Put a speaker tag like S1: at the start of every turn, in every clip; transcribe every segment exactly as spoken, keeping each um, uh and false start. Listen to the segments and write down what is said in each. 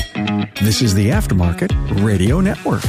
S1: This is the Aftermarket Radio Network.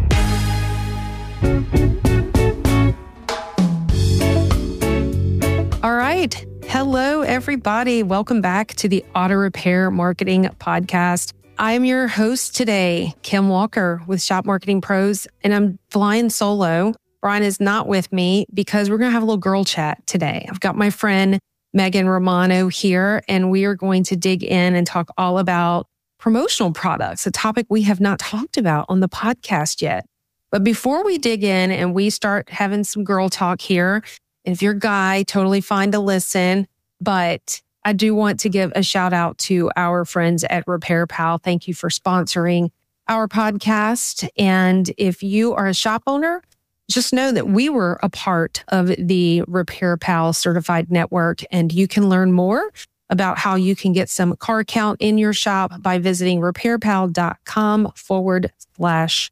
S2: All right. Hello, everybody. Welcome back to the Auto Repair Marketing Podcast. I am your host today, Kim Walker with Shop Marketing Pros, and I'm flying solo. Brian is not with me because we're going to have a little girl chat today. I've got my friend Megan Romano here, and we are going to dig in and talk all about promotional products, a topic we have not talked about on the podcast yet. But before we dig in and we start having some girl talk here, if you're a guy, totally fine to listen. But I do want to give a shout out to our friends at Repair Pal. Thank you for sponsoring our podcast. And if you are a shop owner, just know that we were a part of the Repair Pal certified network, and you can learn more about how you can get some car count in your shop by visiting repairpal.com forward slash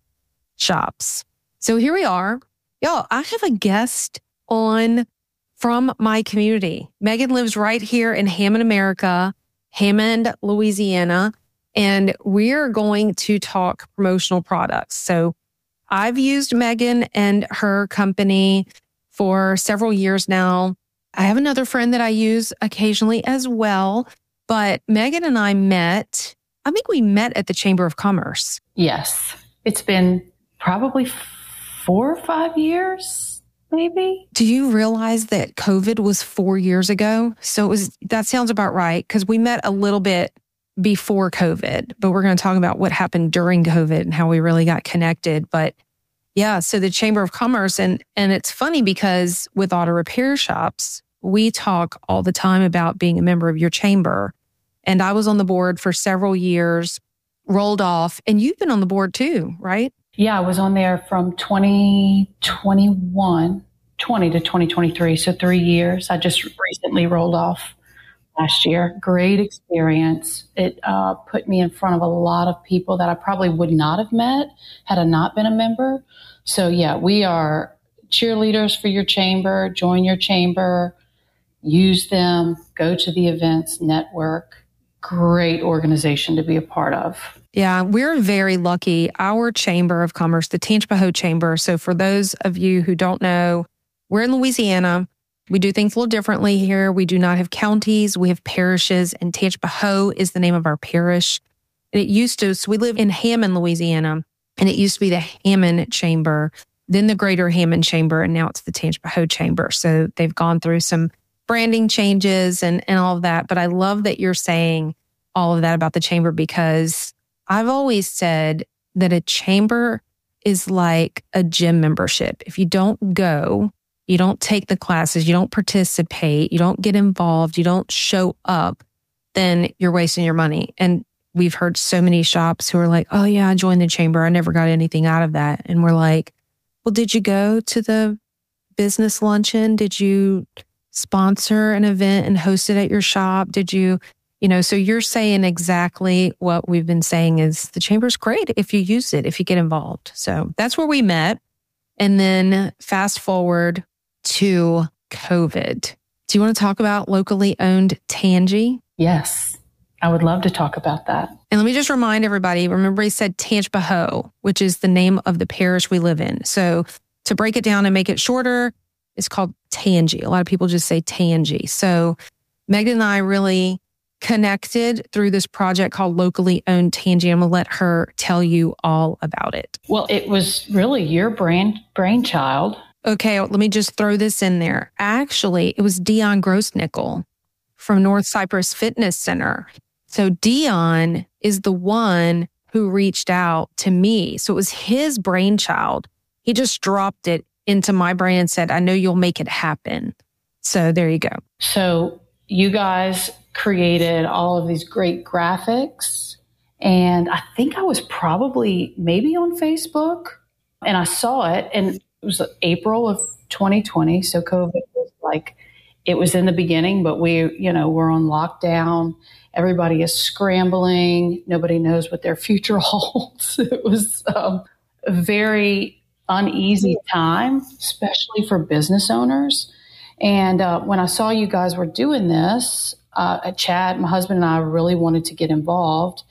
S2: shops. So here we are. Y'all, I have a guest on from my community. Megan lives right here in Hammond, America, Hammond, Louisiana, and we're going to talk promotional products. So I've used Megan and her company for several years now. I have another friend that I use occasionally as well, but Megan and I met, I think we met at the Chamber of Commerce.
S3: Yes. It's been probably four or five years, maybe.
S2: Do you realize that COVID was four years ago? So it was, that sounds about right, because we met a little bit before COVID, but we're going to talk about what happened during COVID and how we really got connected. But yeah, so the Chamber of Commerce, and and it's funny because with auto repair shops, we talk all the time about being a member of your chamber. And I was on the board for several years, rolled off, and you've been on the board too, right?
S3: Yeah, I was on there from twenty twenty-one, twenty to twenty twenty-three, so three years. I just recently rolled off last year. Great experience. It uh, put me in front of a lot of people that I probably would not have met had I not been a member. So yeah, we are cheerleaders for your chamber. Join your chamber, use them, go to the events, network. Great organization to be a part of.
S2: Yeah, we're very lucky. Our Chamber of Commerce, the Tangipahoa Chamber. So for those of you who don't know, we're in Louisiana. We do things a little differently here. We do not have counties. We have parishes, and Tangipahoa is the name of our parish. And it used to, so we live in Hammond, Louisiana, and it used to be the Hammond Chamber, then the Greater Hammond Chamber, and now it's the Tangipahoa Chamber. So they've gone through some branding changes and, and all of that. But I love that you're saying all of that about the chamber, because I've always said that a chamber is like a gym membership. If you don't go, you don't take the classes, you don't participate, you don't get involved, you don't show up, then you're wasting your money. And we've heard so many shops who are like, oh yeah, I joined the chamber, I never got anything out of that. And we're like, well, did you go to the business luncheon? Did you sponsor an event and host it at your shop? Did you, you know, so you're saying exactly what we've been saying is the chamber's great if you use it, if you get involved. So that's where we met. And then fast forward to COVID. Do you want to talk about locally owned Tangi?
S3: Yes, I would love to talk about that.
S2: And let me just remind everybody, remember he said Tangipahoa, which is the name of the parish we live in. So to break it down and make it shorter, it's called Tangi. A lot of people just say Tangi. So Megan and I really connected through this project called Locally Owned Tangi. I'm going to let her tell you all about it.
S3: Well, it was really your brain brainchild.
S2: Okay, let me just throw this in there. Actually, it was Dion Grossnickel from North Cypress Fitness Center. So Dion is the one who reached out to me. So it was his brainchild. He just dropped it into my brain and said, I know you'll make it happen. So there you go.
S3: So you guys created all of these great graphics. And I think I was probably maybe on Facebook, and I saw it, and it was April of twenty twenty. So COVID was like, it was in the beginning, but we, you know, we're on lockdown. Everybody is scrambling. Nobody knows what their future holds. It was um, a very uneasy time, especially for business owners. And uh, when I saw you guys were doing this, uh, Chad, my husband and I really wanted to get involved.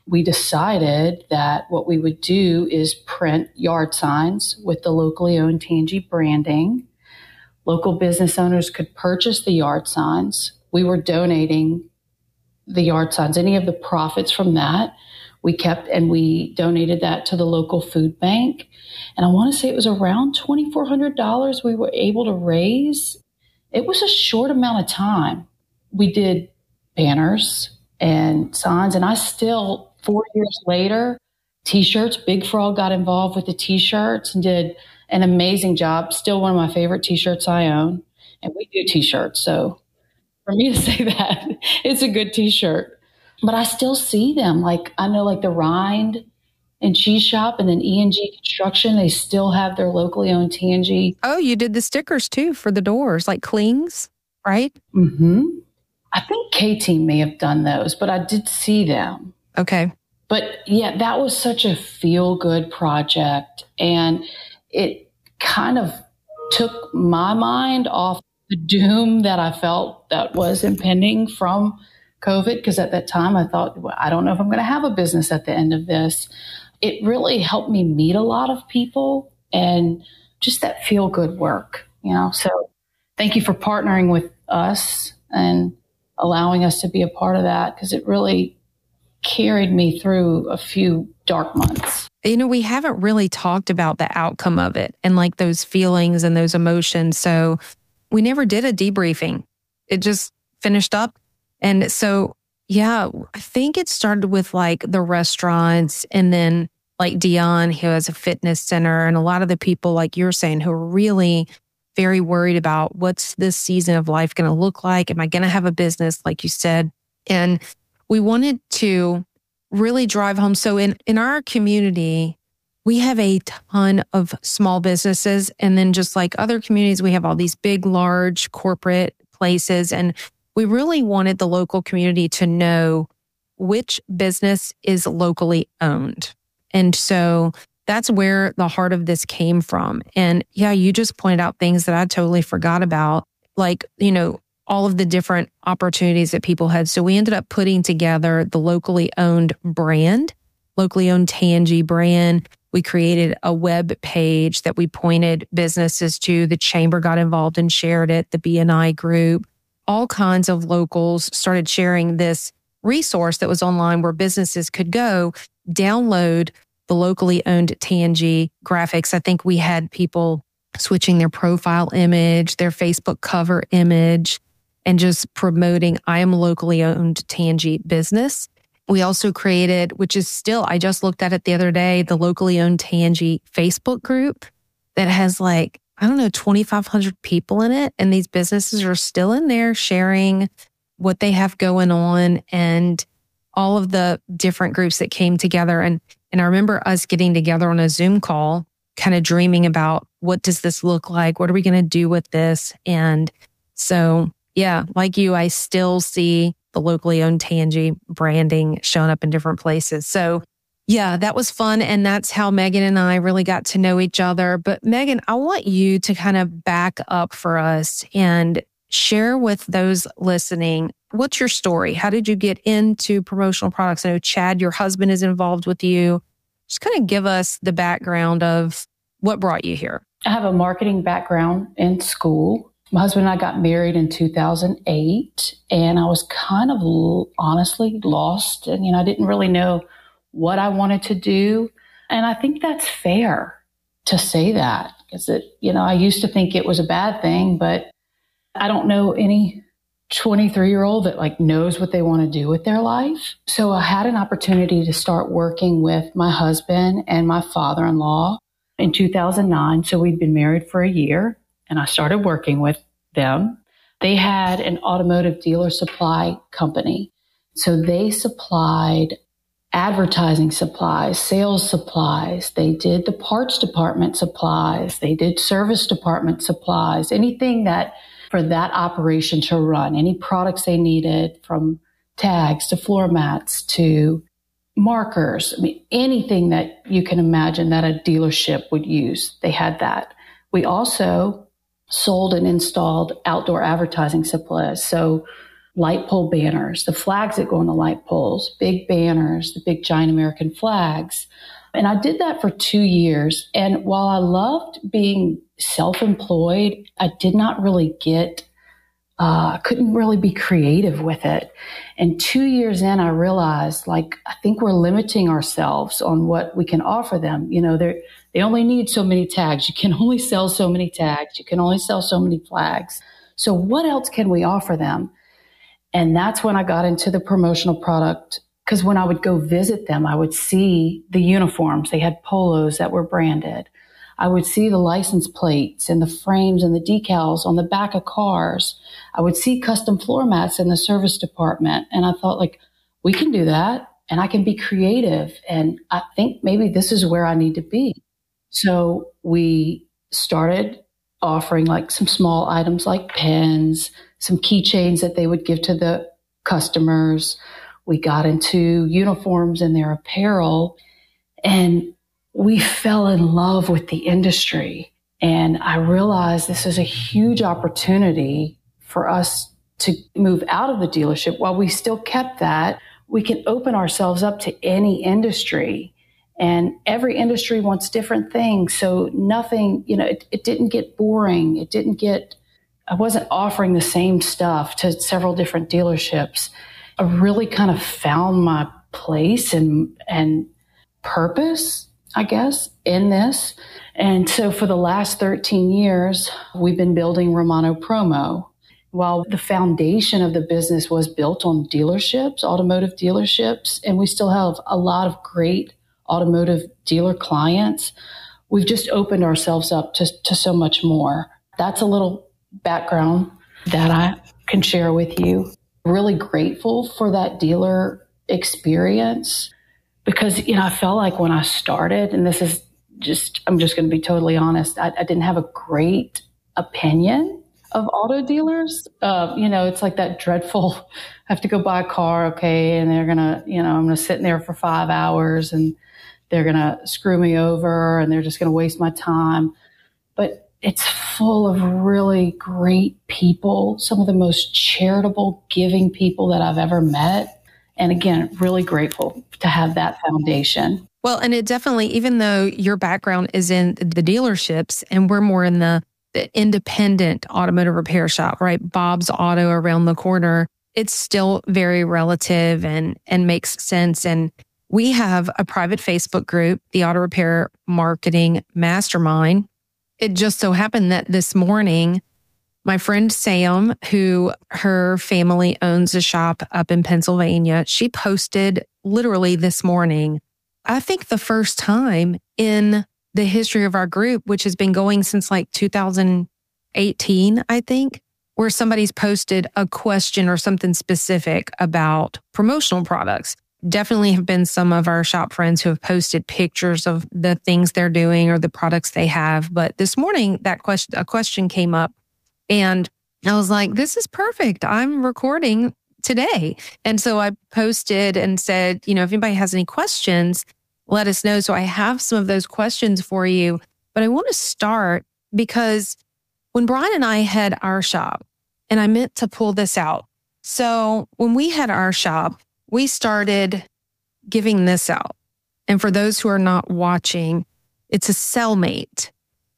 S3: we decided that what we would do is print yard signs with the locally owned Tangie branding. Local business owners could purchase the yard signs. We were donating the yard signs, any of the profits from that, we kept and we donated that to the local food bank. And I want to say it was around twenty-four hundred dollars we were able to raise. It was a short amount of time. We did banners and signs, and I still, four years later, T-shirts, Big Frog got involved with the T-shirts and did an amazing job. Still one of my favorite T-shirts I own. And we do T-shirts, so for me to say that, it's a good T-shirt. But I still see them. Like, I know like the Rind and Cheese Shop and then E and G Construction, they still have their locally owned Tangie.
S2: Oh, you did the stickers too for the doors, like clings, right?
S3: Mm-hmm. I think K-Team may have done those, but I did see them.
S2: Okay.
S3: But yeah, that was such a feel-good project. And it kind of took my mind off the doom that I felt that was impending from COVID, because at that time I thought, well, I don't know if I'm going to have a business at the end of this. It really helped me meet a lot of people and just that feel good work, you know. So thank you for partnering with us and allowing us to be a part of that, because it really carried me through a few dark months.
S2: You know, we haven't really talked about the outcome of it and like those feelings and those emotions. So we never did a debriefing. It just finished up. And so, yeah, I think it started with like the restaurants and then like Dion, who has a fitness center, and a lot of the people, like you're saying, who are really very worried about what's this season of life going to look like? Am I going to have a business, like you said? And we wanted to really drive home. So in, in our community, we have a ton of small businesses. And then just like other communities, we have all these big, large corporate places. And we really wanted the local community to know which business is locally owned. And so that's where the heart of this came from. And yeah, you just pointed out things that I totally forgot about, like, you know, all of the different opportunities that people had. So we ended up putting together the locally owned brand, locally owned Tangie brand. We created a web page that we pointed businesses to. The chamber got involved and shared it. The B N I group, all kinds of locals started sharing this resource that was online where businesses could go download the locally owned Tangie graphics. I think we had people switching their profile image, their Facebook cover image, and just promoting, I am a locally owned Tangie business. We also created, which is still, I just looked at it the other day, the locally owned Tangie Facebook group that has like, I don't know, twenty-five hundred people in it. And these businesses are still in there sharing what they have going on and all of the different groups that came together. And, and I remember us getting together on a Zoom call, kind of dreaming about what does this look like? What are we going to do with this? And so, yeah, like you, I still see the locally owned Tangie branding showing up in different places. So yeah, that was fun. And that's how Megan and I really got to know each other. But Megan, I want you to kind of back up for us and share with those listening, what's your story? How did you get into promotional products? I know Chad, your husband, is involved with you. Just kind of give us the background of what brought you here.
S3: I have a marketing background in school. My husband and I got married in two thousand eight, and I was kind of honestly lost. And, you know, I didn't really know what I wanted to do. And I think that's fair to say that, because it, you know, I used to think it was a bad thing, but I don't know any twenty-three year old that like knows what they want to do with their life. So I had an opportunity to start working with my husband and my father-in-law in two thousand nine. So we'd been married for a year, and I started working with them. They had an automotive dealer supply company. So they supplied advertising supplies, sales supplies. They did the parts department supplies. They did service department supplies, anything that for that operation to run, any products they needed, from tags to floor mats to markers. I mean, anything that you can imagine that a dealership would use, they had that. We also sold and installed outdoor advertising supplies. So light pole banners, the flags that go on the light poles, big banners, the big giant American flags. And I did that for two years. And while I loved being self-employed, I did not really get, uh, couldn't really be creative with it. And two years in, I realized, like, I think we're limiting ourselves on what we can offer them. You know, they they only need so many tags. You can only sell so many tags. You can only sell so many flags. So what else can we offer them? And that's when I got into the promotional product. Because when I would go visit them, I would see the uniforms. They had polos that were branded. I would see the license plates and the frames and the decals on the back of cars. I would see custom floor mats in the service department. And I thought, like, we can do that and I can be creative. And I think maybe this is where I need to be. So we started offering like some small items like pens, some keychains that they would give to the customers. We got into uniforms and their apparel, and we fell in love with the industry. And I realized this is a huge opportunity for us to move out of the dealership. While we still kept that, we can open ourselves up to any industry. And every industry wants different things. So nothing, you know, it, it didn't get boring. It didn't get, I wasn't offering the same stuff to several different dealerships. I really kind of found my place and and purpose, I guess, in this. And so for the last thirteen years, we've been building Romano Promo. While the foundation of the business was built on dealerships, automotive dealerships, and we still have a lot of great automotive dealer clients, we've just opened ourselves up to, to so much more. That's a little background that I can share with you. Really grateful for that dealer experience because, you know, I felt like when I started, and this is just, I'm just going to be totally honest, I, I didn't have a great opinion of auto dealers. Uh, you know, it's like that dreadful, I have to go buy a car, okay, and they're going to, you know, I'm going to sit in there for five hours and they're going to screw me over and they're just going to waste my time. But it's full of really great people, some of the most charitable, giving people that I've ever met. And again, really grateful to have that foundation.
S2: Well, and it definitely, even though your background is in the dealerships and we're more in the, the independent automotive repair shop, right? Bob's Auto around the corner, it's still very relative and, and makes sense. And we have a private Facebook group, the Auto Repair Marketing Mastermind. It just so happened that this morning, my friend Sam, who her family owns a shop up in Pennsylvania, she posted literally this morning, I think the first time in the history of our group, which has been going since like two thousand eighteen, I think, where somebody's posted a question or something specific about promotional products. Definitely have been some of our shop friends who have posted pictures of the things they're doing or the products they have. But this morning, that question, a question came up and I was like, this is perfect. I'm recording today. And so I posted and said, you know, if anybody has any questions, let us know. So I have some of those questions for you, but I want to start because when Brian and I had our shop, and I meant to pull this out. So when we had our shop, we started giving this out. And for those who are not watching, it's a Cellmate.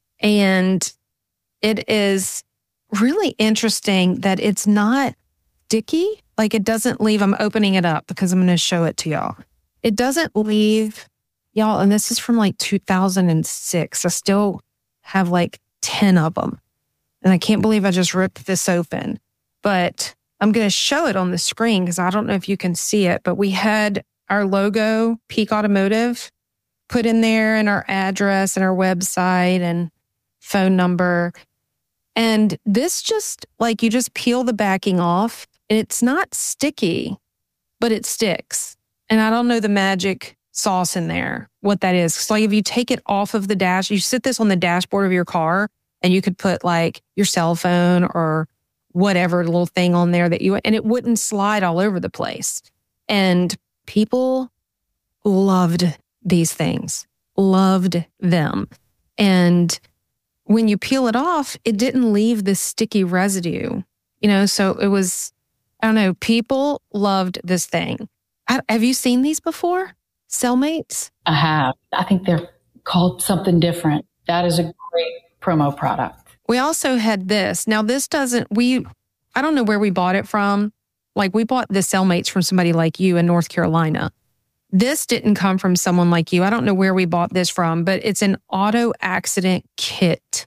S2: And it is really interesting that it's not sticky. Like it doesn't leave, I'm opening it up because I'm going to show it to y'all. It doesn't leave, y'all, and this is from like two thousand six. I still have like ten of them. And I can't believe I just ripped this open. But I'm going to show it on the screen because I don't know if you can see it, but we had our logo, Peak Automotive, put in there and our address and our website and phone number. And this just, like, you just peel the backing off and it's not sticky, but it sticks. And I don't know the magic sauce in there, what that is. So like if you take it off of the dash, you sit this on the dashboard of your car and you could put like your cell phone or whatever little thing on there that you, and it wouldn't slide all over the place. And people loved these things, loved them. And when you peel it off, it didn't leave this sticky residue, you know, so it was, I don't know. People loved this thing. Have you seen these before? Cellmates?
S3: I have. I think they're called something different. That is a great promo product.
S2: We also had this. Now, this doesn't, we, I don't know where we bought it from. Like we bought the Cellmates from somebody like you in North Carolina. This didn't come from someone like you. I don't know where we bought this from, but it's an auto accident kit.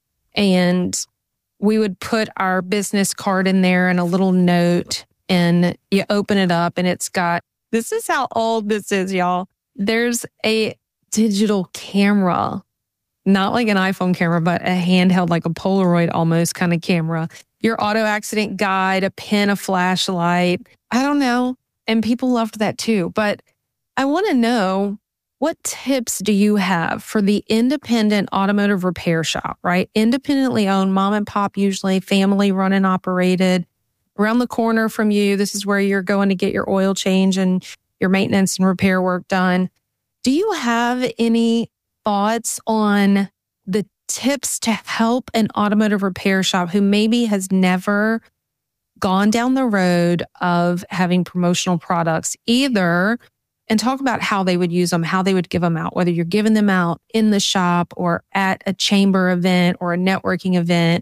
S2: And we would put our business card in there and a little note, and you open it up and it's got, this is how old this is, y'all. There's a digital camera, not like an iPhone camera, but a handheld, like a Polaroid almost kind of camera. Your auto accident guide, a pen, a flashlight. I don't know. And people loved that too. But I want to know, what tips do you have for the independent automotive repair shop, right? Independently owned, mom and pop, usually family run and operated. Around the corner from you, this is where you're going to get your oil change and your maintenance and repair work done. Do you have any thoughts on the tips to help an automotive repair shop who maybe has never gone down the road of having promotional products either, and talk about how they would use them, how they would give them out, whether you're giving them out in the shop or at a chamber event or a networking event,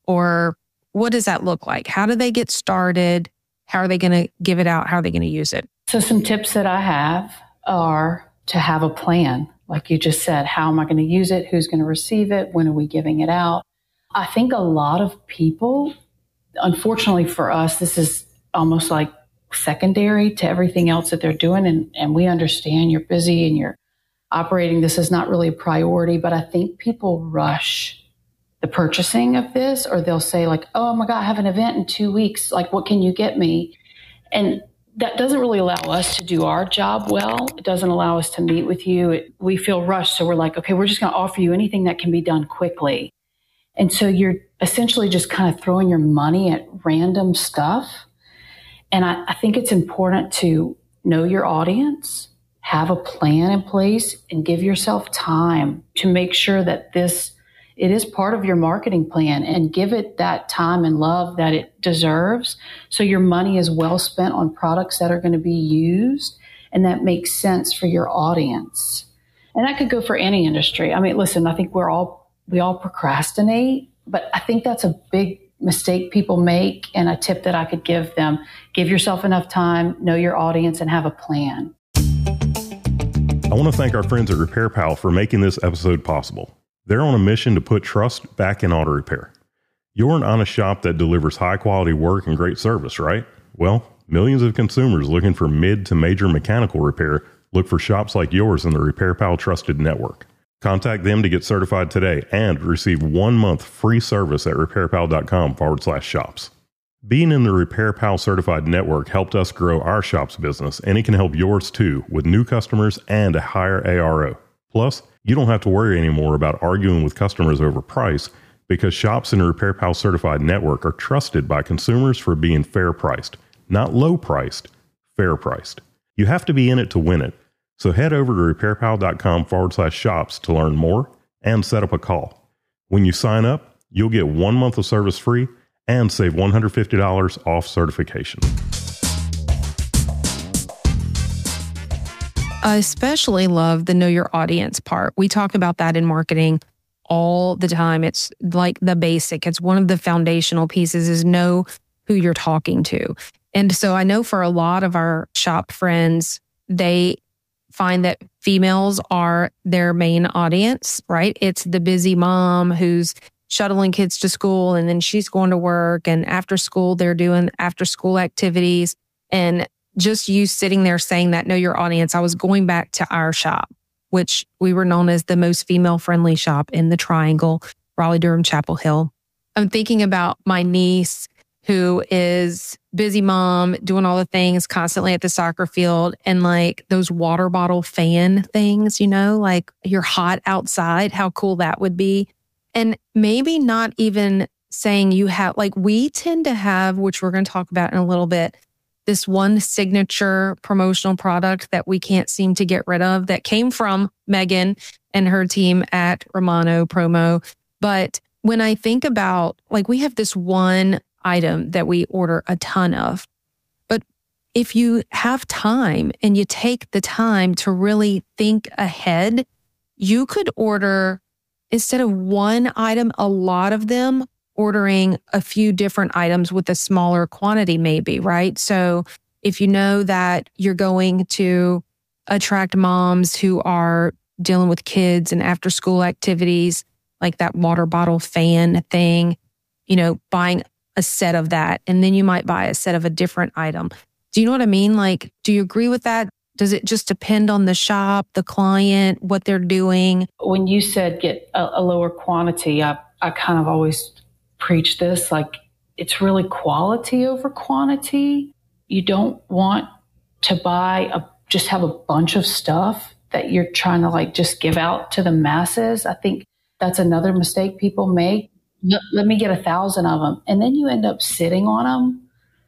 S2: or what does that look like? How do they get started? How are they going to give it out? How are they going to use it?
S3: So some tips that I have are to have a plan. Like you just said, how am I going to use it? Who's going to receive it? When are we giving it out? I think a lot of people, unfortunately for us, this is almost like secondary to everything else that they're doing. And, and we understand you're busy and you're operating. This is not really a priority, but I think people rush the purchasing of this, or they'll say like, oh my God, I have an event in two weeks. Like, what can you get me? And that doesn't really allow us to do our job well. It doesn't allow us to meet with you. It, we feel rushed. So we're like, okay, we're just going to offer you anything that can be done quickly. And so you're essentially just kind of throwing your money at random stuff. And I, I think it's important to know your audience, have a plan in place, and give yourself time to make sure that this, it is part of your marketing plan, and give it that time and love that it deserves. So your money is well spent on products that are going to be used and that makes sense for your audience. And that could go for any industry. I mean, listen, I think we're all, we all procrastinate, but I think that's a big mistake people make, and a tip that I could give them: give yourself enough time, know your audience, and have a plan.
S4: I want to thank our friends at Repair Pal for making this episode possible. They're on a mission to put trust back in auto repair. You're an honest shop that delivers high quality work and great service, right? Well, millions of consumers looking for mid to major mechanical repair look for shops like yours in the Repair Pal trusted network. Contact them to get certified today and receive one month free service at repairpal.com forward slash shops. Being in the Repair Pal certified network helped us grow our shop's business, and it can help yours too with new customers and a higher A R O. Plus, you don't have to worry anymore about arguing with customers over price, because shops in the Repair Pal certified network are trusted by consumers for being fair priced, not low priced, fair priced. You have to be in it to win it. So head over to repairpal.com forward slash shops to learn more and set up a call. When you sign up, you'll get one month of service free and save one hundred fifty dollars off certification.
S2: I especially love the know your audience part. We talk about that in marketing all the time. It's like the basic. It's one of the foundational pieces, is know who you're talking to. And so I know for a lot of our shop friends, they find that females are their main audience, right? It's the busy mom who's shuttling kids to school, and then she's going to work, and after school, they're doing after school activities. And just you sitting there saying that, know your audience. I was going back to our shop, which we were known as the most female friendly shop in the Triangle, Raleigh, Durham, Chapel Hill. I'm thinking about my niece, who is busy mom, doing all the things constantly at the soccer field, and like those water bottle fan things, you know, like you're hot outside, how cool that would be. And maybe not even saying you have, like we tend to have, which we're going to talk about in a little bit, this one signature promotional product that we can't seem to get rid of, that came from Megan and her team at Romano Promo. But when I think about, like, we have this one item that we order a ton of, if you have time and you take the time to really think ahead, you could order, instead of one item, a lot of them, ordering a few different items with a smaller quantity maybe, right? So if you know that you're going to attract moms who are dealing with kids and after school activities, like that water bottle fan thing, you know, buying a set of that, and then you might buy a set of a different item. Do you know what I mean? Like, do you agree with that? Does it just depend on the shop, the client, what they're doing?
S3: When you said get a, a lower quantity, I, I kind of always preach this, like it's really quality over quantity. You don't want to buy a, just have a bunch of stuff that you're trying to like just give out to the masses. I think that's another mistake people make. Let, let me get a thousand of them. And then you end up sitting on them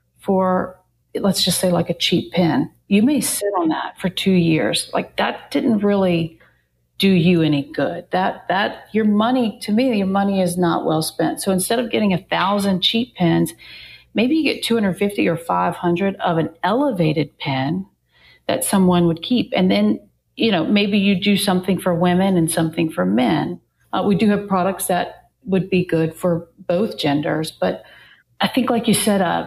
S3: for, let's just say like a cheap pen. You may sit on that for two years. Like that didn't really do you any good. That, that your money, to me, your money is not well spent. So instead of getting a thousand cheap pens, maybe you get two hundred fifty or five hundred of an elevated pen that someone would keep. And then, you know, maybe you do something for women and something for men. Uh, we do have products that would be good for both genders, but I think, like you said, uh,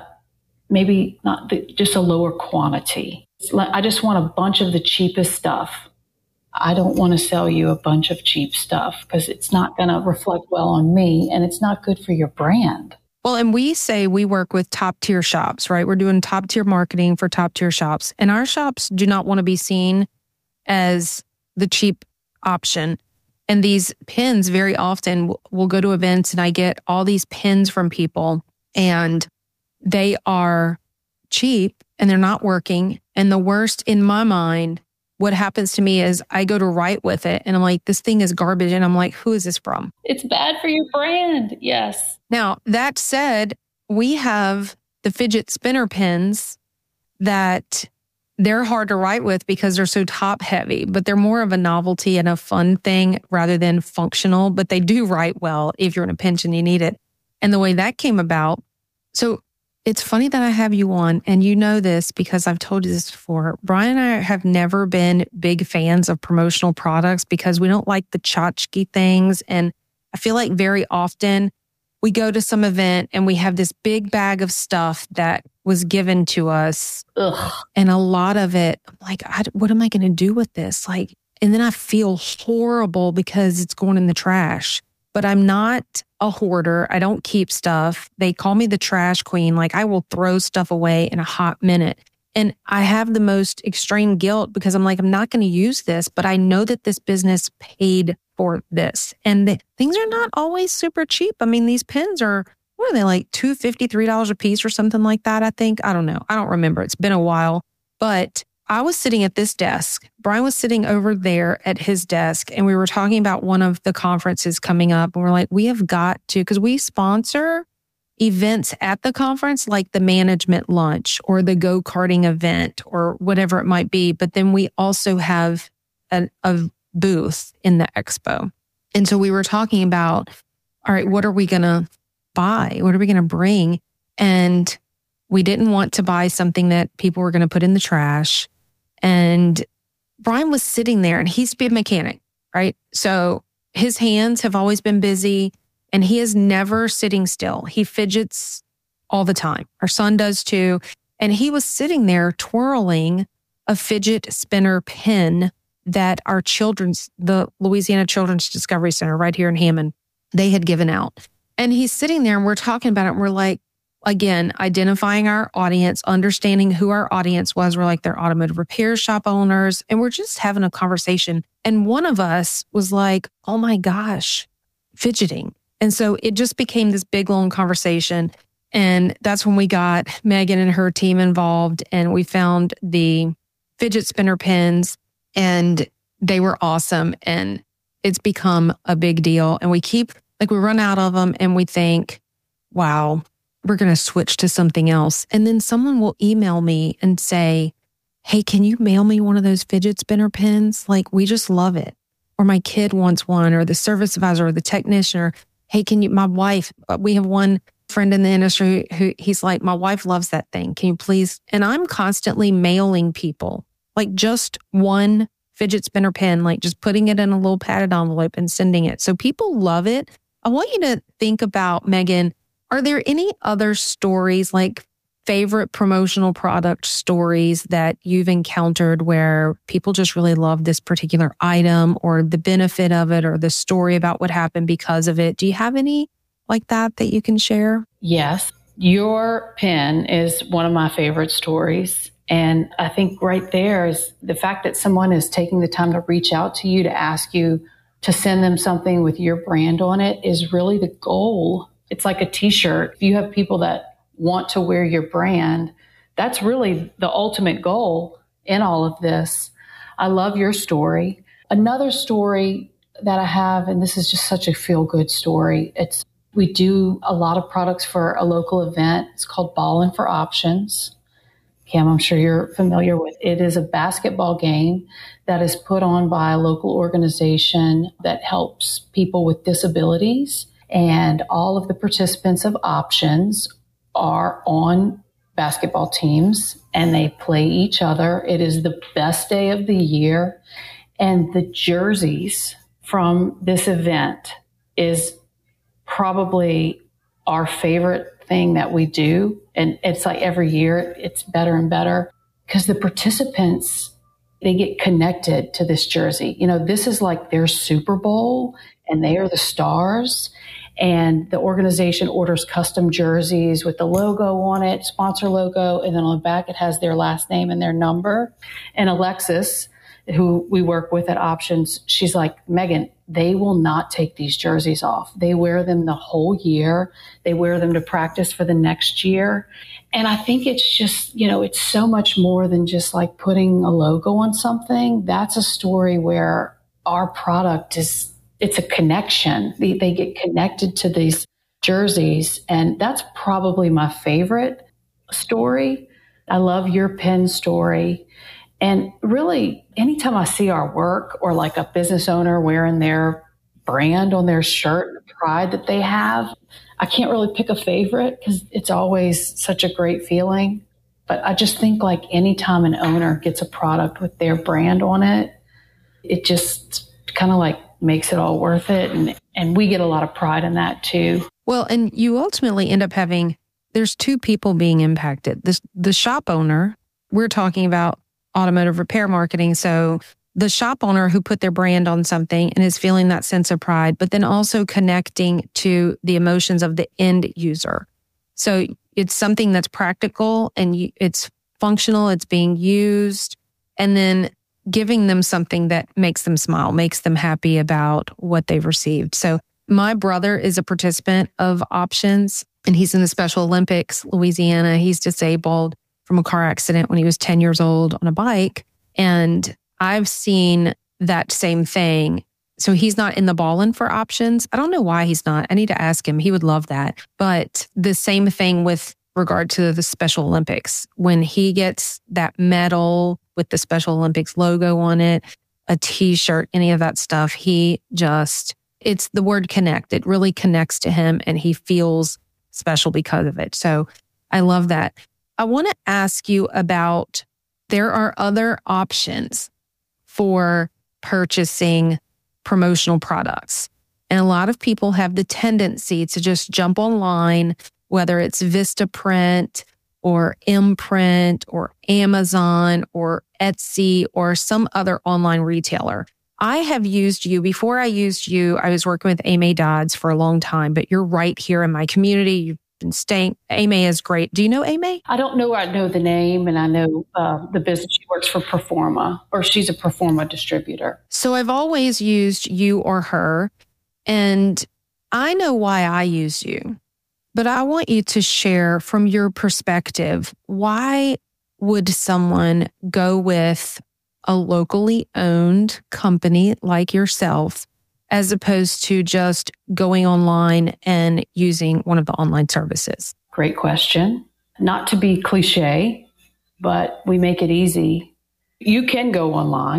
S3: maybe not the, just a lower quantity. Like, I just want a bunch of the cheapest stuff. I don't want to sell you a bunch of cheap stuff because it's not going to reflect well on me and it's not good for your brand.
S2: Well, and we say we work with top tier shops, right? We're doing top tier marketing for top tier shops, and our shops do not want to be seen as the cheap option. And these pins, very often we'll go to events and I get all these pins from people and they are cheap and they're not working. And the worst in my mind, what happens to me is I go to write with it and I'm like, this thing is garbage. And I'm like, who is this from?
S3: It's bad for your brand. Yes.
S2: Now, that said, we have the fidget spinner pins that they're hard to write with because they're so top heavy, but they're more of a novelty and a fun thing rather than functional, but they do write well if you're in a pinch and you need it. And the way that came about, so it's funny that I have you on, and you know this because I've told you this before. Brian and I have never been big fans of promotional products because we don't like the tchotchke things. And I feel like very often we go to some event and we have this big bag of stuff that was given to us.
S3: Ugh.
S2: And a lot of it, I'm like, I, what am I going to do with this? Like, and then I feel horrible because it's going in the trash. But I'm not a hoarder. I don't keep stuff. They call me the trash queen. Like, I will throw stuff away in a hot minute. And I have the most extreme guilt because I'm like, I'm not going to use this, but I know that this business paid for this. And the, things are not always super cheap. I mean, these pens are, what are they, like two dollars and fifty cents, three dollars a piece or something like that, I think. I don't know. I don't remember. It's been a while. But I was sitting at this desk. Brian was sitting over there at his desk, and we were talking about one of the conferences coming up. And we're like, we have got to, because we sponsor events at the conference, like the management lunch or the go-karting event or whatever it might be. But then we also have a, a booth in the expo. And so we were talking about, all right, what are we going to buy? What are we going to bring? And we didn't want to buy something that people were going to put in the trash. And Brian was sitting there, and he used to be a mechanic, right? So his hands have always been busy and he is never sitting still. He fidgets all the time. Our son does too. And he was sitting there twirling a fidget spinner pin that our children's, the Louisiana Children's Discovery Center right here in Hammond, they had given out. And he's sitting there and we're talking about it. And we're like, again, identifying our audience, understanding who our audience was. We're like, they're automotive repair shop owners. And we're just having a conversation. And one of us was like, oh my gosh, fidgeting. And so it just became this big, long conversation. And that's when we got Megan and her team involved. And we found the fidget spinner pins, and they were awesome. And it's become a big deal. And we keep, like, we run out of them and we think, wow, we're going to switch to something else. And then someone will email me and say, hey, can you mail me one of those fidget spinner pins? Like, we just love it. Or my kid wants one, or the service advisor or the technician, or hey, can you, my wife, we have one friend in the industry who he's like, my wife loves that thing. Can you please? And I'm constantly mailing people like just one fidget spinner pen, like just putting it in a little padded envelope and sending it. So people love it. I want you to think about, Megan, are there any other stories, like favorite promotional product stories that you've encountered where people just really love this particular item or the benefit of it or the story about what happened because of it? Do you have any like that that you can share?
S3: Yes. Your pen is one of my favorite stories. And I think right there is the fact that someone is taking the time to reach out to you to ask you to send them something with your brand on it is really the goal. It's like a t-shirt. If you have people that want to wear your brand, that's really the ultimate goal in all of this. I love your story. Another story that I have, and this is just such a feel-good story. It's we do a lot of products for a local event. It's called Ballin' for Options. Cam, I'm sure you're familiar with it. It is a basketball game that is put on by a local organization that helps people with disabilities. And all of the participants of Options are on basketball teams and they play each other. It is the best day of the year. And the jerseys from this event is probably our favorite thing that we do. And it's like every year it's better and better because the participants, they get connected to this jersey. You know, this is like their Super Bowl and they are the stars. And the organization orders custom jerseys with the logo on it, sponsor logo. And then on the back, it has their last name and their number. And Alexis, who we work with at Options, she's like, Megan, they will not take these jerseys off. They wear them the whole year. They wear them to practice for the next year. And I think it's just, you know, it's so much more than just like putting a logo on something. That's a story where our product is, it's a connection. They, they get connected to these jerseys. And that's probably my favorite story. I love your pen story. And really, anytime I see our work or like a business owner wearing their brand on their shirt, the pride that they have, I can't really pick a favorite because it's always such a great feeling. But I just think like anytime an owner gets a product with their brand on it, it just kind of like makes it all worth it. And, and we get a lot of pride in that too.
S2: Well, and you ultimately end up having, there's two people being impacted. This, the shop owner, we're talking about automotive repair marketing. So the shop owner who put their brand on something and is feeling that sense of pride, but then also connecting to the emotions of the end user. So it's something that's practical and it's functional, it's being used, and then giving them something that makes them smile, makes them happy about what they've received. So my brother is a participant of Options and he's in the Special Olympics, Louisiana. He's disabled from a car accident when he was ten years old on a bike. And I've seen that same thing. So he's not in the Ballin' for Options. I don't know why he's not. I need to ask him. He would love that. But the same thing with regard to the Special Olympics. When he gets that medal with the Special Olympics logo on it, a t-shirt, any of that stuff, he just, it's the word connect. It really connects to him and he feels special because of it. So I love that. I want to ask you about, there are other options for purchasing promotional products. And a lot of people have the tendency to just jump online, whether it's Vistaprint or Imprint or Amazon or Etsy or some other online retailer. I have used you. Before I used you, I was working with Amy Dodds for a long time, but you're right here in my community. You've been staying. Amy is great. Do you know Amy?
S3: I don't know. I know the name and I know uh, the business. She works for Performa, or she's a Performa distributor.
S2: So I've always used you or her, and I know why I use you, but I want you to share from your perspective, why would someone go with a locally owned company like yourself as opposed to just going online and using one of the online services?
S3: Great question. Not to be cliche, but we make it easy. You can go online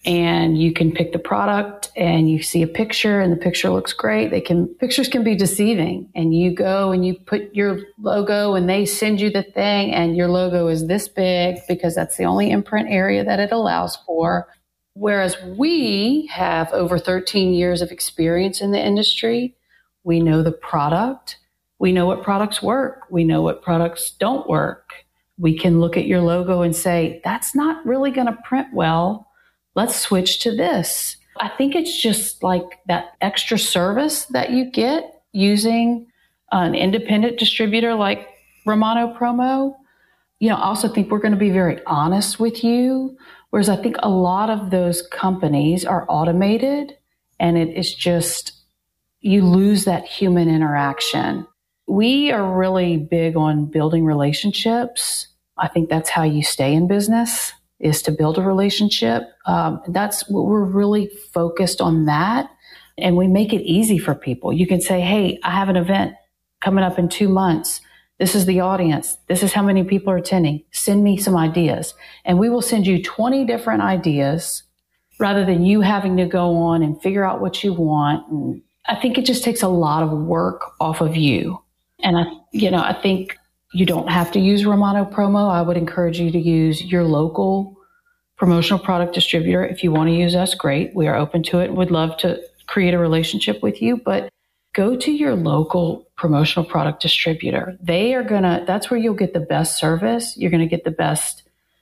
S3: and you can pick the product and you see a picture and the picture looks great. They can, pictures can be deceiving, and you go and you put your logo and they send you the thing and your logo is this big because that's the only imprint area that it allows for. Whereas we have over thirteen years of experience in the industry. We know the product. We know what products work. We know what products don't work. We can look at your logo and say, that's not really going to print well. Let's switch to this. I think it's just like that extra service that you get using an independent distributor like Romano Promo. You know, I also think we're going to be very honest with you. Whereas I think a lot of those companies are automated, and it is just, you lose that human interaction. We are really big on building relationships. I think that's how you stay in business, is to build a relationship. Um, that's what we're really focused on, that. And we make it easy for people. You can say, hey, I have an event coming up in two months. This is the audience. This is how many people are attending. Send me some ideas. And we will send you twenty different ideas rather than you having to go on and figure out what you want. And I think it just takes a lot of work off of you. And I, you know, I think you don't have to use Romano Promo. I would encourage you to use your local promotional product distributor. If you want to use us, great. We are open to it. Would love to create a relationship with you, but go to your local promotional product distributor. They are going to, that's where you'll get the best service. You're going to get the best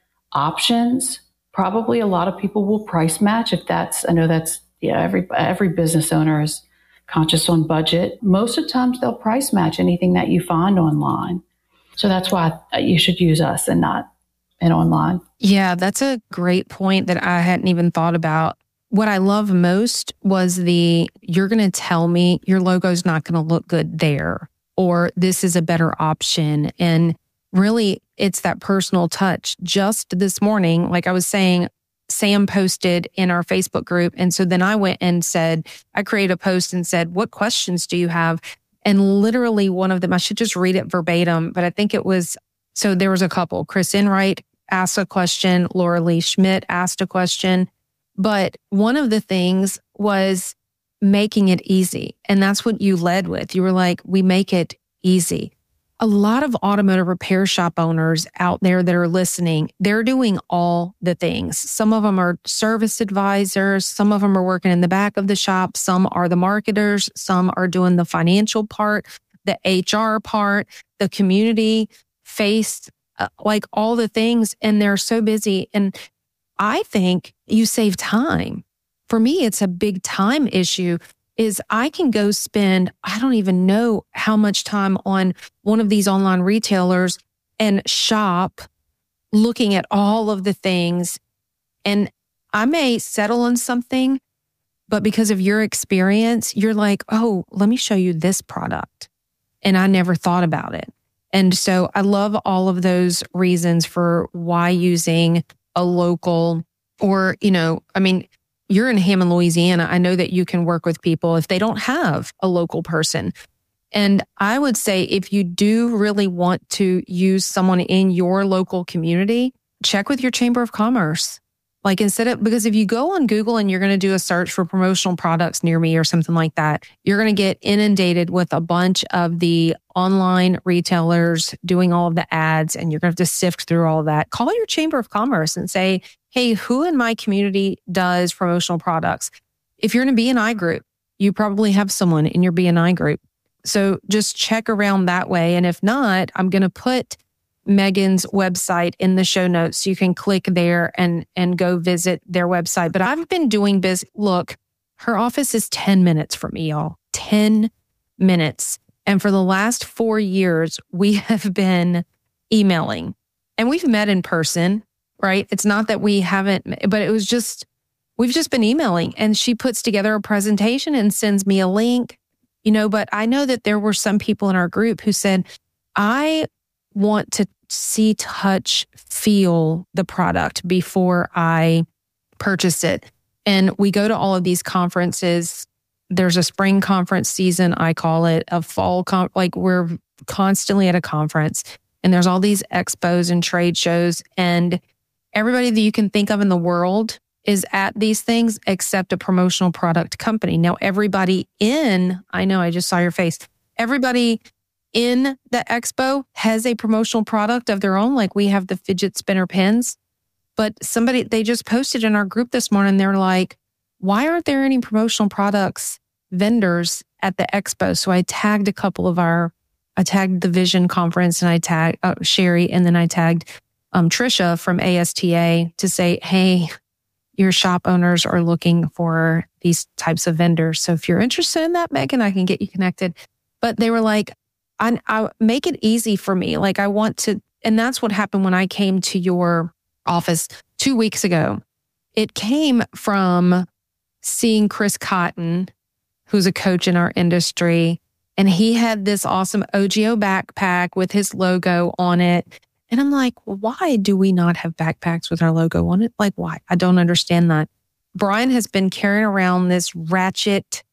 S3: options. Probably a lot of people will price match if that's, I know that's, yeah, every, every business owner is conscious on budget. Most of the times they'll price match anything that you find online. So that's why you should use us and not an online.
S2: Yeah, that's a great point that I hadn't even thought about. What I love most was the, you're going to tell me your logo's not going to look good there, or this is a better option. And really, it's that personal touch. Just this morning, like I was saying, Sam posted in our Facebook group. And so then I went and said, I created a post and said, what questions do you have? And literally one of them, I should just read it verbatim, but I think it was, so there was a couple. Chris Enright asked a question. Laura Lee Schmidt asked a question. But one of the things was making it easy. And that's what you led with. You were like, we make it easy. A lot of automotive repair shop owners out there that are listening, they're doing all the things. Some of them are service advisors. Some of them are working in the back of the shop. Some are the marketers. Some are doing the financial part, the H R part, the community face, uh, like all the things. And they're so busy. And I think you save time. For me, it's a big time issue. Is I can go spend, I don't even know how much time on one of these online retailers and shop looking at all of the things. And I may settle on something, but because of your experience, you're like, oh, let me show you this product. And I never thought about it. And so I love all of those reasons for why using a local, or, you know, I mean, you're in Hammond, Louisiana. I know that you can work with people if they don't have a local person. And I would say if you do really want to use someone in your local community, check with your Chamber of Commerce. Like instead of, because if you go on Google and you're going to do a search for promotional products near me or something like that, you're going to get inundated with a bunch of the online retailers doing all of the ads, and you're going to have to sift through all of that. Call your Chamber of Commerce and say, hey, who in my community does promotional products? If you're in a B and I group, you probably have someone in your B and I group. So just check around that way. And if not, I'm going to put Megan's website in the show notes. So you can click there and, and go visit their website. But I've been doing business. Look, her office is ten minutes from me, y'all. ten minutes. And for the last four years, we have been emailing, and we've met in person, right? It's not that we haven't, but it was just, we've just been emailing, and she puts together a presentation and sends me a link, you know, but I know that there were some people in our group who said, I want to see, touch, feel the product before I purchase it. And we go to all of these conferences. There's a spring conference season, I call it, a fall, con- like we're constantly at a conference, and there's all these expos and trade shows, and everybody that you can think of in the world is at these things except a promotional product company. Now, everybody in, I know, I just saw your face. Everybody in the expo has a promotional product of their own. Like we have the fidget spinner pins, but somebody, they just posted in our group this morning. They're like, why aren't there any promotional products vendors at the expo? So I tagged a couple of our, I tagged the Vision Conference and I tagged uh, Sherry, and then I tagged um, Trisha from A S T A to say, hey, your shop owners are looking for these types of vendors. So if you're interested in that, Megan, I can get you connected. But they were like, I, I make it easy for me. Like I want to, and that's what happened when I came to your office two weeks ago. It came from seeing Chris Cotton, who's a coach in our industry, and he had this awesome O G O backpack with his logo on it. And I'm like, why do we not have backpacks with our logo on it? Like, why? I don't understand that. Brian has been carrying around this ratchet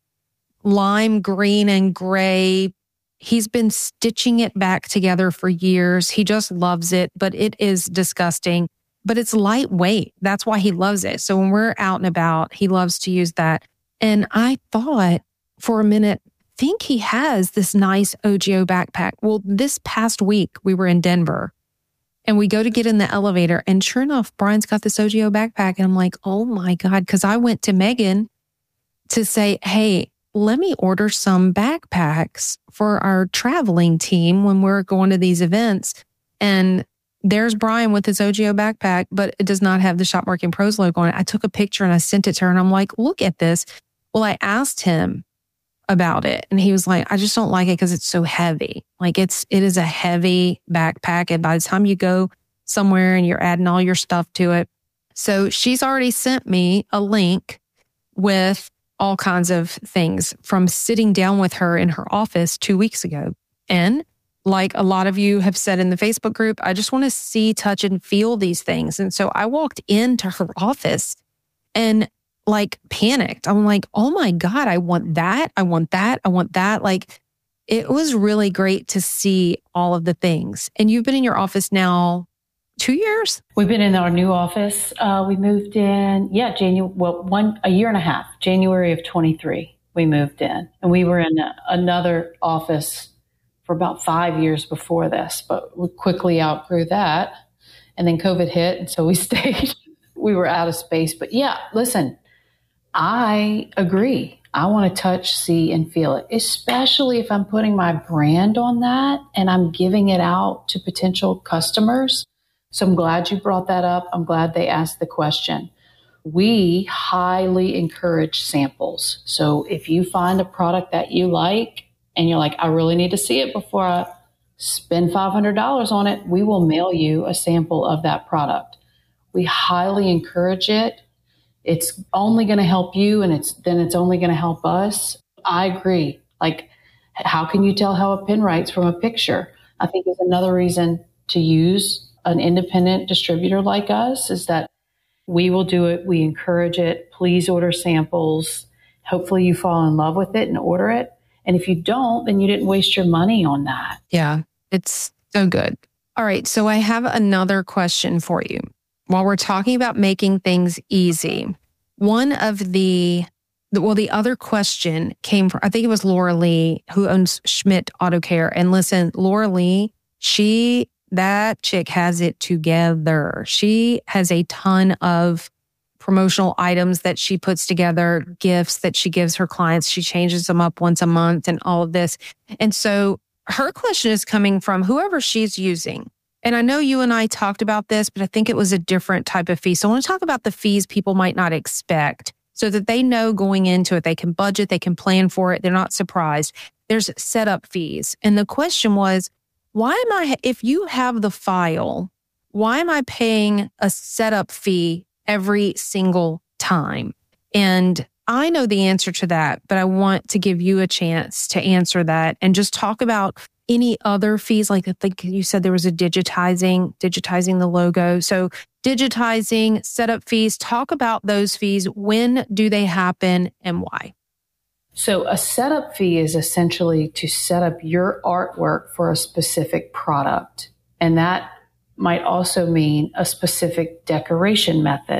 S2: lime green and gray. He's been stitching it back together for years. He just loves it, but it is disgusting. But it's lightweight. That's why he loves it. So when we're out and about, he loves to use that. And I thought for a minute, think he has this nice O G O backpack. Well, this past week, we were in Denver and we go to get in the elevator. And sure enough, Brian's got this O G O backpack. And I'm like, oh my God. Because I went to Megan to say, hey, let me order some backpacks for our traveling team when we're going to these events. And there's Brian with his O G O backpack, but it does not have the Shop Marketing Pros logo on it. I took a picture and I sent it to her and I'm like, look at this. Well, I asked him about it and he was like, I just don't like it because it's so heavy. Like it's, it is a heavy backpack. And by the time you go somewhere and you're adding all your stuff to it. So she's already sent me a link with all kinds of things from sitting down with her in her office two weeks ago. And like a lot of you have said in the Facebook group, I just want to see, touch, and feel these things. And so I walked into her office and like panicked. I'm like, oh my God, I want that. I want that. I want that. Like it was really great to see all of the things. And you've been in your office now two years?
S3: We've been in our new office. Uh, we moved in, yeah, January, well, one, a year and a half, January of twenty-three, we moved in. And we were in a, another office for about five years before this, but we quickly outgrew that. And then COVID hit. And so we stayed, we were out of space. But yeah, listen, I agree. I want to touch, see, and feel it, especially if I'm putting my brand on that and I'm giving it out to potential customers. So I'm glad you brought that up. I'm glad they asked the question. We highly encourage samples. So if you find a product that you like and you're like, I really need to see it before I spend five hundred dollars on it, we will mail you a sample of that product. We highly encourage it. It's only going to help you, and it's then it's only going to help us. I agree. Like, how can you tell how a pin writes from a picture? I think is another reason to use an independent distributor like us is that we will do it. We encourage it. Please order samples. Hopefully you fall in love with it and order it. And if you don't, then you didn't waste your money on that.
S2: Yeah, it's so good. All right. So I have another question for you. While we're talking about making things easy, one of the, well, the other question came from, I think it was Laura Lee, who owns Schmidt Auto Care. And listen, Laura Lee, she, that chick has it together. She has a ton of promotional items that she puts together, gifts that she gives her clients. She changes them up once a month and all of this. And so her question is coming from whoever she's using. And I know you and I talked about this, but I think it was a different type of fee. So I want to talk about the fees people might not expect so that they know going into it, they can budget, they can plan for it. They're not surprised. There's setup fees. And the question was, why am I, if you have the file, why am I paying a setup fee every single time? And I know the answer to that, but I want to give you a chance to answer that and just talk about any other fees. Like I think you said there was a digitizing, digitizing the logo. So digitizing, setup fees, talk about those fees. When do they happen and why?
S3: So a setup fee is essentially to set up your artwork for a specific product. And that might also mean a specific decoration method.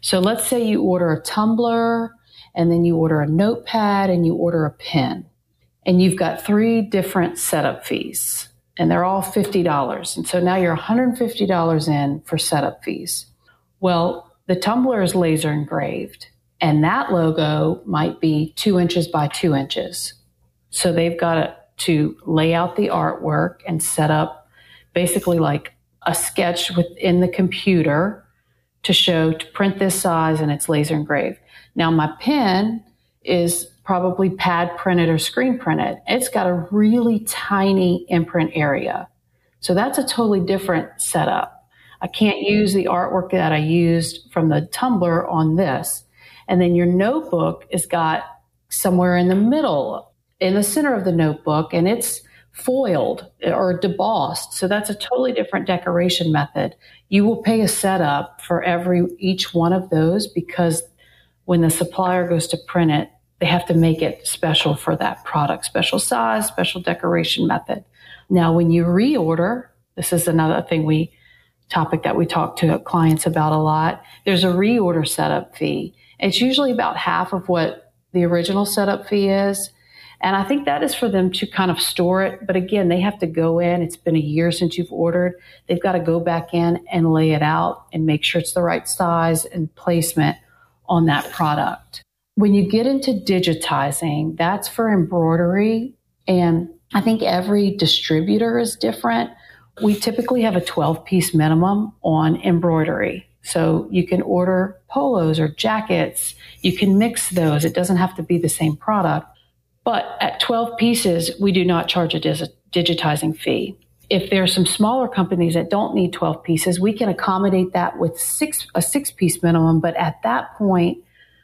S3: So let's say you order a tumbler and then you order a notepad and you order a pen, and you've got three different setup fees and they're all fifty dollars. And so now you're one hundred fifty dollars in for setup fees. Well, the tumbler is laser engraved and that logo might be two inches by two inches. So they've got to lay out the artwork and set up basically like a sketch within the computer to show, to print this size, and it's laser engraved. Now my pen is probably pad printed or screen printed. It's got a really tiny imprint area. So that's a totally different setup. I can't use the artwork that I used from the tumbler on this. And then your notebook is got somewhere in the middle, in the center of the notebook, and it's foiled or debossed. So that's a totally different decoration method. You will pay a setup for every each one of those because when the supplier goes to print it, they have to make it special for that product, special size, special decoration method. Now, when you reorder, this is another thing we topic that we talk to clients about a lot. There's a reorder setup fee. It's usually about half of what the original setup fee is. And I think that is for them to kind of store it. But again, they have to go in. It's been a year since you've ordered. They've got to go back in and lay it out and make sure it's the right size and placement on that product. When you get into digitizing, that's for embroidery. And I think every distributor is different. We typically have a twelve piece minimum on embroidery. So you can order polos or jackets. You can mix those. It doesn't have to be the same product. But at twelve pieces, we do not charge a dig- digitizing fee. If there are some smaller companies that don't need twelve pieces, we can accommodate that with six a six-piece minimum. But at that point,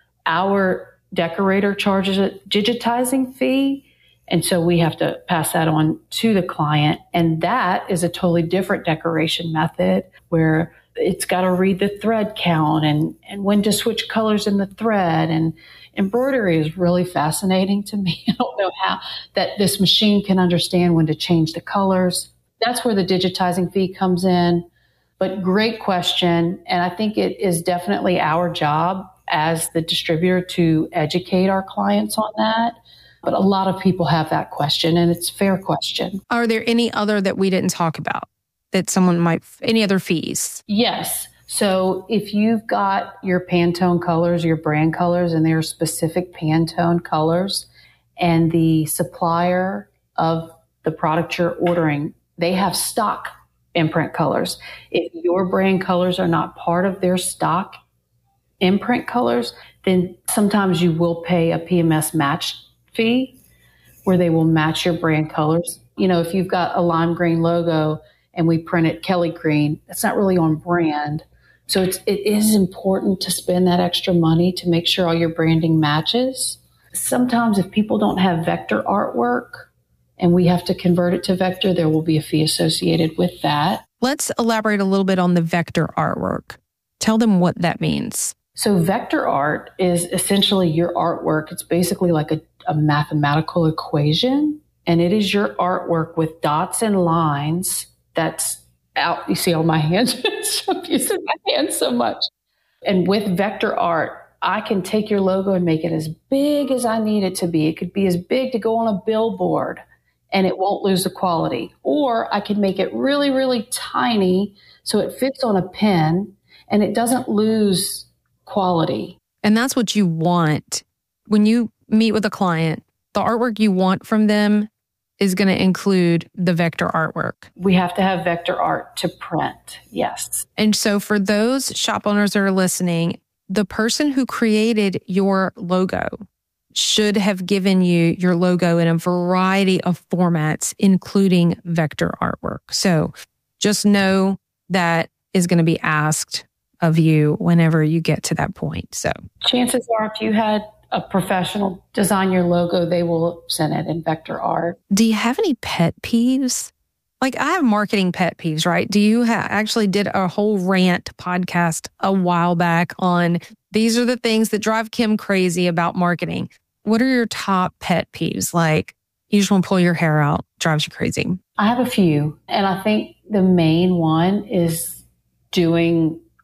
S3: our decorator charges a digitizing fee. And so we have to pass that on to the client. And that is a totally different decoration method where it's got to read the thread count and, and when to switch colors in the thread. And embroidery is really fascinating to me. I don't know how that this machine can understand when to change the colors. That's where the digitizing fee comes in. But great question. And I think it is definitely our job as the distributor to educate our clients on that. But a lot of people have that question, and it's a fair question.
S2: Are there any other that we didn't talk about that someone might, any other fees?
S3: Yes. So if you've got your Pantone colors, your brand colors, and there are specific Pantone colors, and the supplier of the product you're ordering, they have stock imprint colors. If your brand colors are not part of their stock imprint colors, then sometimes you will pay a P M S match fee where they will match your brand colors. You know, if you've got a lime green logo and we print it Kelly green, that's not really on brand. So it's, it is important to spend that extra money to make sure all your branding matches. Sometimes if people don't have vector artwork and we have to convert it to vector, there will be a fee associated with that.
S2: Let's elaborate a little bit on the vector artwork. Tell them what that means.
S3: So vector art is essentially your artwork. It's basically like a, a mathematical equation, and it is your artwork with dots and lines that's out. You see all my hands? I'm using my hands so much. And with vector art, I can take your logo and make it as big as I need it to be. It could be as big to go on a billboard and it won't lose the quality. Or I can make it really, really tiny so it fits on a pen and it doesn't lose quality.
S2: And that's what you want. When you meet with a client, the artwork you want from them is going to include the vector artwork.
S3: We have to have vector art to print. Yes.
S2: And so for those shop owners that are listening, the person who created your logo should have given you your logo in a variety of formats, including vector artwork. So just know that is going to be asked of you whenever you get to that point. So
S3: chances are if you had a professional design your logo, they will send it in vector art.
S2: Do you have any pet peeves? Like I have marketing pet peeves, right? Do you ha- actually did a whole rant podcast a while back on these are the things that drive Kim crazy about marketing. What are your top pet peeves? Like you just want to pull your hair out, drives you crazy.
S3: I have a few. And I think the main one is doing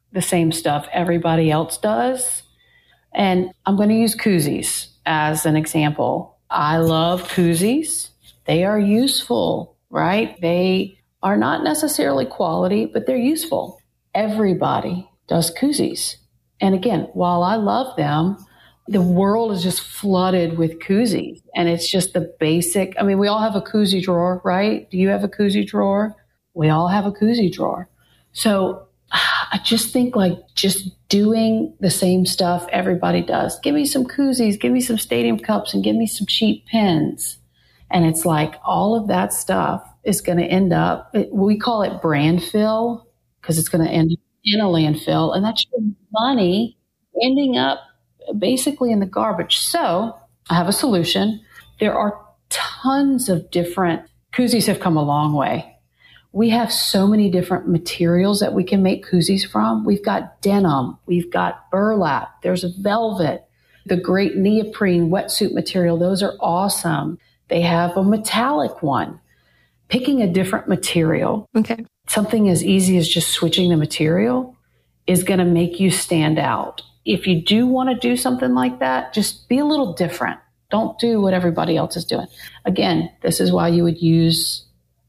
S3: the same stuff everybody else does. And I'm going to use koozies as an example. I love koozies. They are useful, right? They are not necessarily quality, but they're useful. Everybody does koozies. And again, while I love them, the world is just flooded with koozies. And it's just the basic. I mean, we all have a koozie drawer, right? Do you have a koozie drawer? We all have a koozie drawer. So I just think like just doing the same stuff everybody does. Give me some koozies, give me some stadium cups, and give me some cheap pens. And it's like all of that stuff is going to end up, it, we call it brand fill because it's going to end up in a landfill. And that's your money ending up basically in the garbage. So I have a solution. There are tons of different, koozies have come a long way. We have so many different materials that we can make koozies from. We've got denim. We've got burlap. There's velvet, the great neoprene wetsuit material. Those are awesome. They have a metallic one. Picking a different material,
S2: okay,
S3: something as easy as just switching the material is going to make you stand out. If you do want to do something like that, just be a little different. Don't do what everybody else is doing. Again, this is why you would use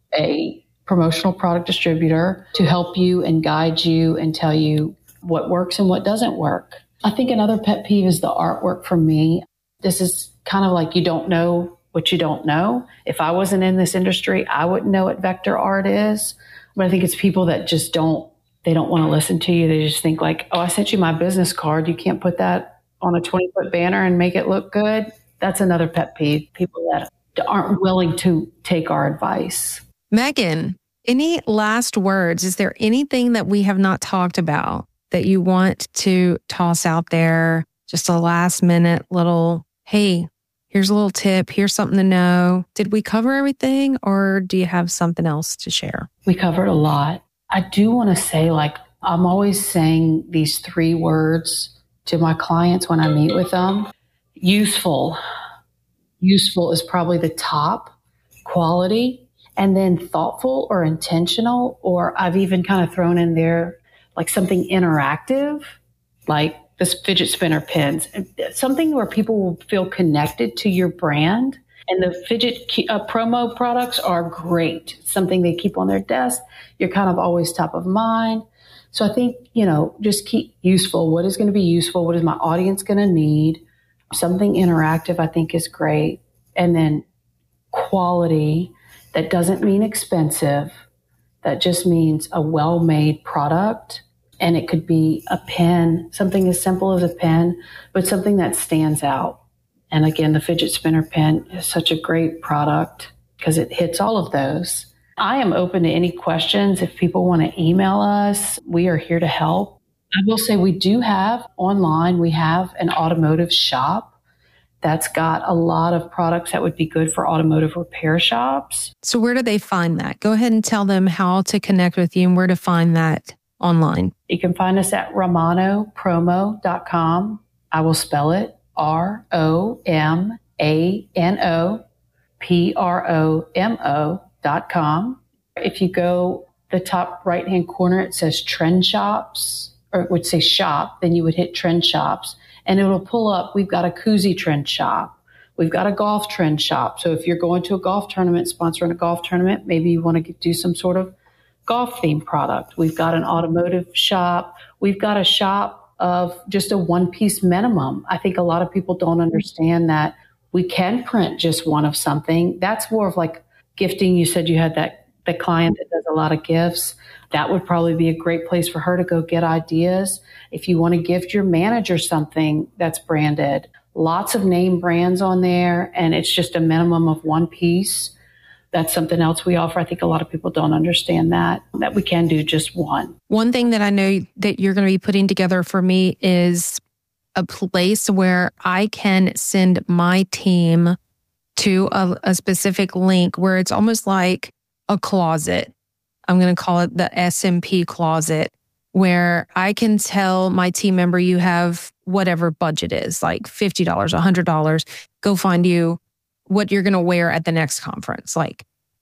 S3: a promotional product distributor to help you and guide you and tell you what works and what doesn't work. I think another pet peeve is the artwork for me. This is kind of like you don't know what you don't know. If I wasn't in this industry, I wouldn't know what vector art is. But I think it's people that just don't, they don't want to listen to you. They just think like, oh, I sent you my business card. You can't put that on a twenty foot banner and make it look good. That's another pet peeve. People that aren't willing to take our advice.
S2: Megan, any last words? Is there anything that we have not talked about that you want to toss out there? Just a last minute little, hey, here's a little tip. Here's something to know. Did we cover everything or do you have something else to share?
S3: We covered a lot. I do want to say, like, I'm always saying these three words to my clients when I meet with them. Useful. Useful is probably the top. Quality. And then thoughtful or intentional, or I've even kind of thrown in there like something interactive, like this fidget spinner pens, something where people will feel connected to your brand. And the fidget uh, promo products are great. Something they keep on their desk. You're kind of always top of mind. So I think, you know, just keep useful. What is going to be useful? What is my audience going to need? Something interactive, I think, is great. And then quality. That doesn't mean expensive. That just means a well-made product. And it could be a pen, something as simple as a pen, but something that stands out. And again, the fidget spinner pen is such a great product because it hits all of those. I am open to any questions. If people want to email us, we are here to help. I will say we do have online, we have an automotive shop that's got a lot of products that would be good for automotive repair shops.
S2: So where do they find that? Go ahead and tell them how to connect with you and where to find that online.
S3: You can find us at romano promo dot com. I will spell it R O M A N O P R O M O dot com. If you go the top right-hand corner, it says Trend Shops, or it would say Shop, then you would hit Trend Shops. And it'll pull up, we've got a koozie trend shop. We've got a golf trend shop. So if you're going to a golf tournament, sponsoring a golf tournament, maybe you want to do some sort of golf themed product. We've got an automotive shop. We've got a shop of just a one piece minimum. I think a lot of people don't understand that we can print just one of something. That's more of like gifting. You said you had that, the client that does a lot of gifts. That would probably be a great place for her to go get ideas. If you want to gift your manager something that's branded, lots of name brands on there, and it's just a minimum of one piece. That's something else we offer. I think a lot of people don't understand that, that we can do just one.
S2: One thing that I know that you're going to be putting together for me is a place where I can send my team to a, a specific link where it's almost like a closet. I'm going to call it the S M P closet, where I can tell my team member, you have whatever budget is, like fifty dollars, one hundred dollars, go find you what you're going to wear at the next conference. Like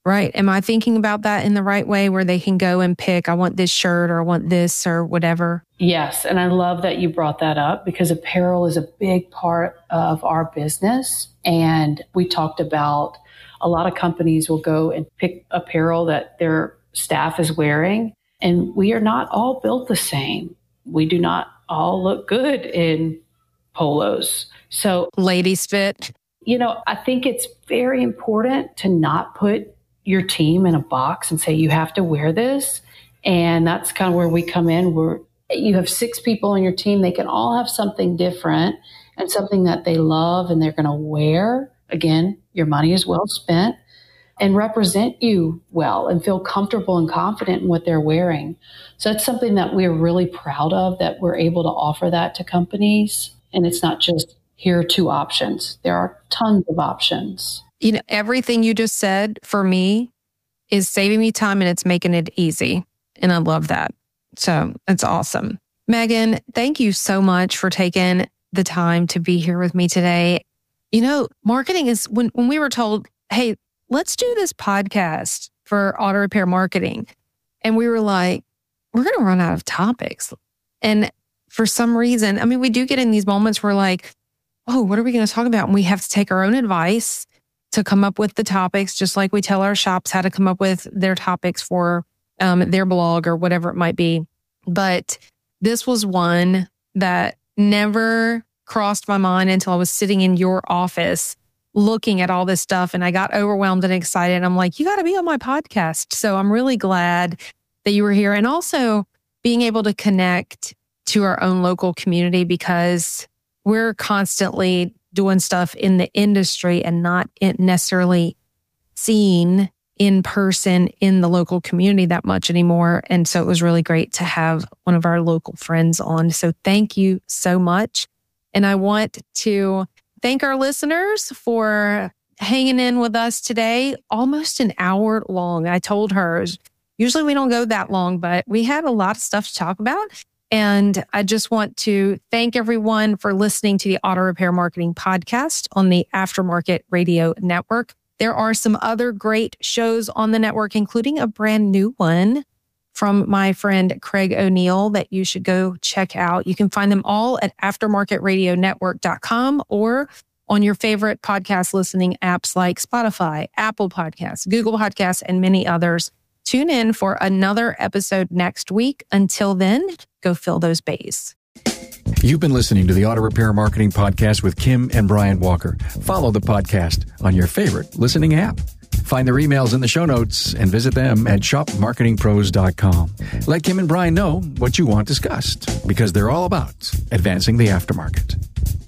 S2: Right. Am I thinking about that in the right way where they can go and pick, I want this shirt or I want this or whatever?
S3: Yes. And I love that you brought that up because apparel is a big part of our business. And we talked about a lot of companies will go and pick apparel that their staff is wearing. And we are not all built the same. We do not all look good in polos. So
S2: ladies fit.
S3: You know, I think it's very important to not put your team in a box and say, you have to wear this. And that's kind of where we come in. Where you have six people on your team. They can all have something different and something that they love and they're going to wear. Again, your money is well spent and represent you well and feel comfortable and confident in what they're wearing. So it's something that we're really proud of, that we're able to offer that to companies. And it's not just here are two options. There are tons of options.
S2: You know, everything you just said for me is saving me time and it's making it easy. And I love that. So it's awesome. Megan, thank you so much for taking the time to be here with me today. You know, marketing is when, when we were told, hey, let's do this podcast for auto repair marketing. And we were like, we're going to run out of topics. And for some reason, I mean, we do get in these moments where like, oh, what are we going to talk about? And we have to take our own advice to come up with the topics, just like we tell our shops how to come up with their topics for um, their blog or whatever it might be. But this was one that never crossed my mind until I was sitting in your office looking at all this stuff. And I got overwhelmed and excited. And I'm like, you got to be on my podcast. So I'm really glad that you were here. And also being able to connect to our own local community, because we're constantly doing stuff in the industry and not necessarily seen in person in the local community that much anymore. And so it was really great to have one of our local friends on. So thank you so much. And I want to thank our listeners for hanging in with us today, almost an hour long. I told her, usually we don't go that long, but we had a lot of stuff to talk about. And I just want to thank everyone for listening to the Auto Repair Marketing Podcast on the Aftermarket Radio Network. There are some other great shows on the network, including a brand new one from my friend Craig O'Neill that you should go check out. You can find them all at aftermarket radio network dot com or on your favorite podcast listening apps like Spotify, Apple Podcasts, Google Podcasts, and many others. Tune in for another episode next week. Until then, go fill those bays.
S1: You've been listening to the Auto Repair Marketing Podcast with Kim and Brian Walker. Follow the podcast on your favorite listening app. Find their emails in the show notes and visit them at shop marketing pros dot com. Let Kim and Brian know what you want discussed, because they're all about advancing the aftermarket.